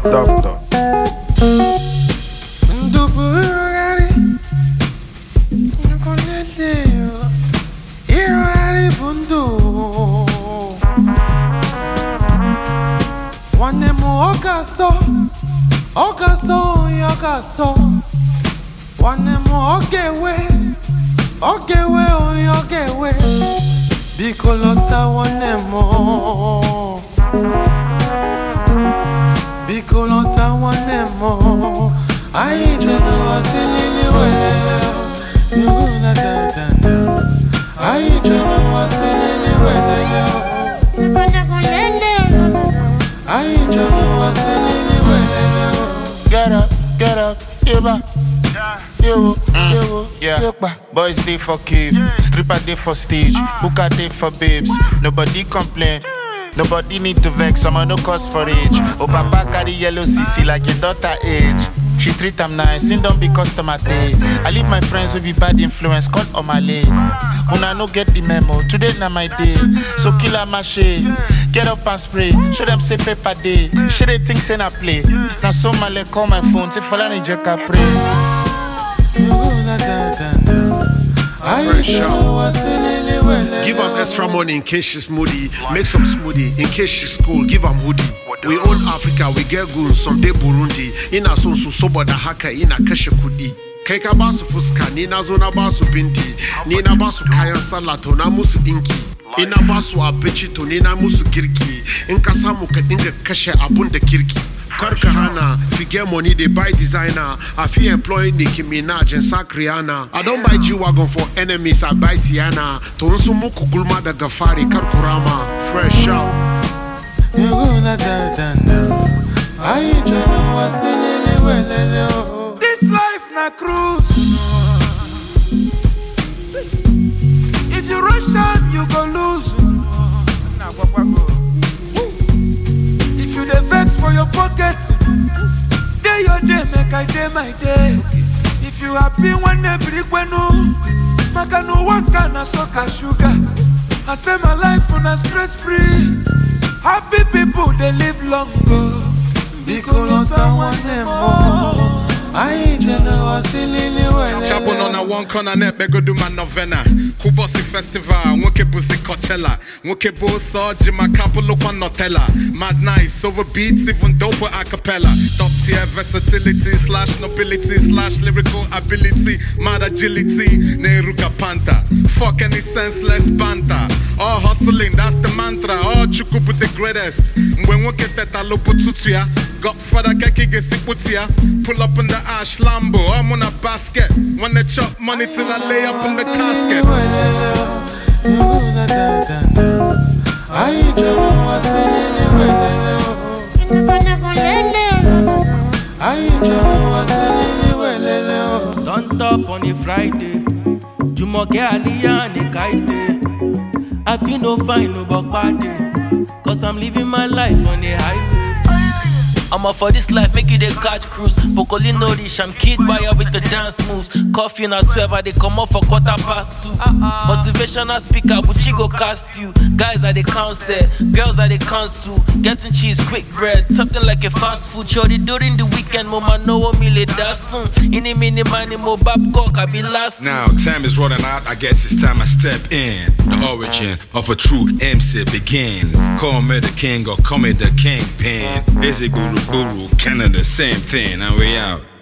Doctor. Bicolota wanemo, Bicolota wanemo. I jeno wasilili welele, yuna tatanda. I jeno wasilili welele, I jeno wasilili welele. Get up, Eba. Yeah, boys day for cave, stripper day for stage, hooker day for babes. Nobody complain, nobody need to vex. I'm no cause for age. Oh, papa carry yellow CC like your daughter age. She treat them nice, and don't be customer day. I leave my friends with be bad influence, call on my lane. When I no get the memo, today na my day. So kill a mache, get up and spray. Show them say paper day. Show they think say na play. Now so my leg call my phone, say for any jack I pray. Give am extra money in case she's moody. Make some smoothie in case she's cool. Give am hoodie. We own Africa, we get goons. Someday Burundi. Ina sonsu soba da haka ina kashe kudi. Kai ka basu fuska, ni na zo na basu binti. Ni na basu kayan sallah to na musu dinki. Ina basu abinci to ni na musu girki. In ka samu ka dinga kashe abun da kirki. Karkahana, if you get money, they buy designer. I feel employing Nicki Minaj and Sakriana. I don't buy G-Wagon for enemies, I buy Sienna. Tonsumu Kugulma da Gafari, Karkurama. Fresh out. This life na cruise. If you rush on, you go lose. If you dey vex for your pocket, day your day, make I day my day. If you happy when they bring wenu, maka no one can soka sugar. I say my life on a stress free. Happy people they live longer. Bicolota wanemo. I jeno wasilili wele. Chabon on a one corner net, bego do my novena. Kubosi festival, woke busi Coachella. Woke boso, Jima Capo look on Nutella. Mad nice, over beats, even dope a cappella. Top tier versatility, slash nobility, slash lyrical ability, mad agility, Neruka Panther. Fuck any senseless banter. All hustling, that's the mantra. All chukubu the greatest. When we get that alopo tutuya, Godfather keki gesiputia. Pull up in the ash Lambo, I'm on a basket. When they chop money till I lay up in the casket. Don't top on a Friday. Jumoke Aliyah and Kaite. I feel no fine no back party. Cause I'm living my life on the highway. I'm up for this life, make it a catch cruise. Pocolino rich, I'm kid wire with the dance moves. Coffee in a 12, they come up for 2:15. Motivational speaker, Bucci go cast you. Guys are the council, girls are the council. Getting cheese, quick bread, something like a fast food. Shorty during the weekend, mama no me late that soon. Any mini money, mo babcock, I be last. Now, time is running out, I guess it's time I step in. The origin of a true MC begins. Call me the king or call me the kingpin. Is it Guru, Canada, same thing, and we out.